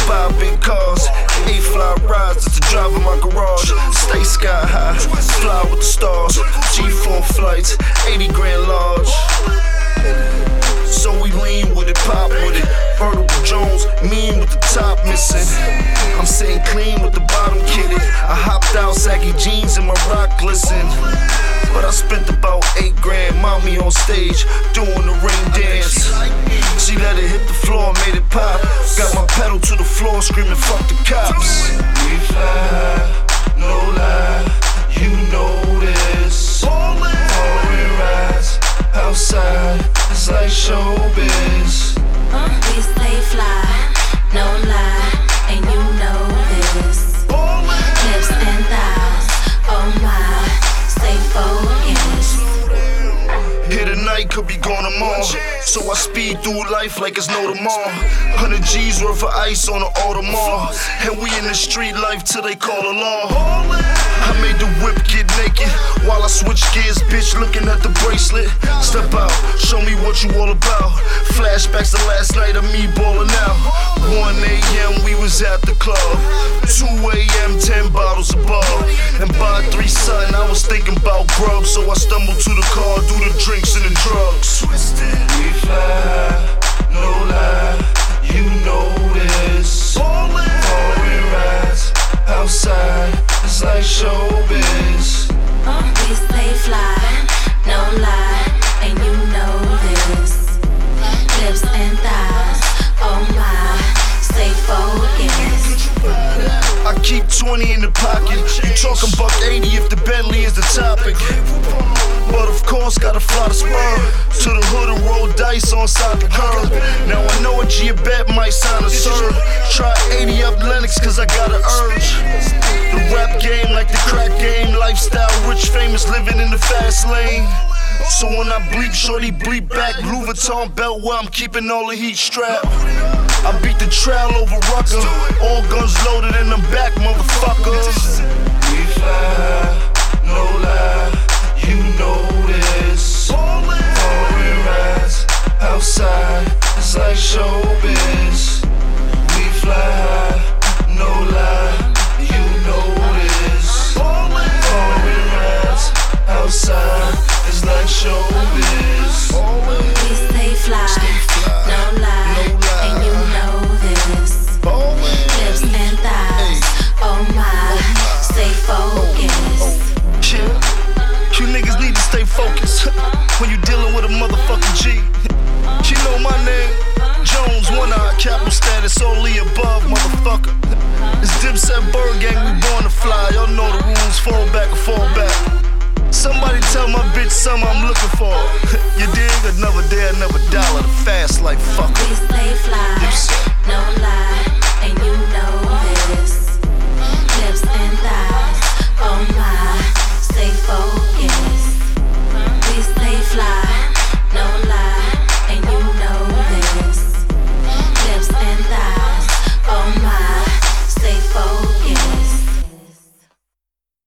buy big cars. 8 fly rides just to drive in my garage. Stay sky high, fly with the stars. G4 flights, 80 grand large. So we lean with it, pop with it. Vertical Jones, mean with the top missing. I'm sitting clean with the bottom kitted. I hopped out, saggy jeans and my rock glisten. But I spent about 8 grand, mommy on stage, doing the rain dance. She let it hit the floor, made it pop. Got my pedal to the floor, screaming fuck the cops. We fly, no lie, you know this. Foreign rides, outside, it's like showbiz. We stay fly, no lie, and you know this. Hips and thighs, oh my, stay focused. Here tonight, could be gone tomorrow. So I speed through life like it's no tomorrow. 100 G's worth of ice on the Audemars. And we in the street life till they call the law. I made the whip get naked while I switch gears, bitch, looking at the bracelet. Step out, show me what you all about. Flashbacks to last night of me balling out. 1 a.m. we was at the club. 2 a.m. 10 bottles above. And by 3 something I was thinking about grub. So I stumbled to the car, do the drinks and the drugs. Twisted, we fly, no lie, you know this. Foreign rides, outside, it's like showbiz. We stay fly, no lie, and you know this. Lips and thighs, oh my, stay focused. I keep 20 in the pocket. You talking buck 80 if the Bentley is the topic. But of course, gotta fly the spur to the hood and roll dice on side the curb. Now I know a G bet might sign a serve. Try 80 up Lennox cause I got an urge. The rap game like the crack game. Lifestyle, rich, famous, living in the fast lane. So when I bleep, shorty bleep back. Louis Vuitton belt where I'm keeping all the heat strapped. I beat the trail over Rucker. All guns loaded in the back, motherfuckers. We fly, no lie, you know this. Foreign rides, outside, it's like showbiz. We fly, no lie, you know this. Foreign rides, outside, it's like showbiz. We stay fly, no lie, and you know this. Lips and thighs, oh my, stay focused. Yeah, you niggas need to stay focused when you dealing with a motherfucking G. You know my name, Jones, one eye, capital status, only above, motherfucker. It's Dipset Bird Gang, we born to fly. Y'all know the rules, fall back or fall back. Somebody tell my bitch something I'm looking for. You dig? Another day, another dollar, the fast life, fucker.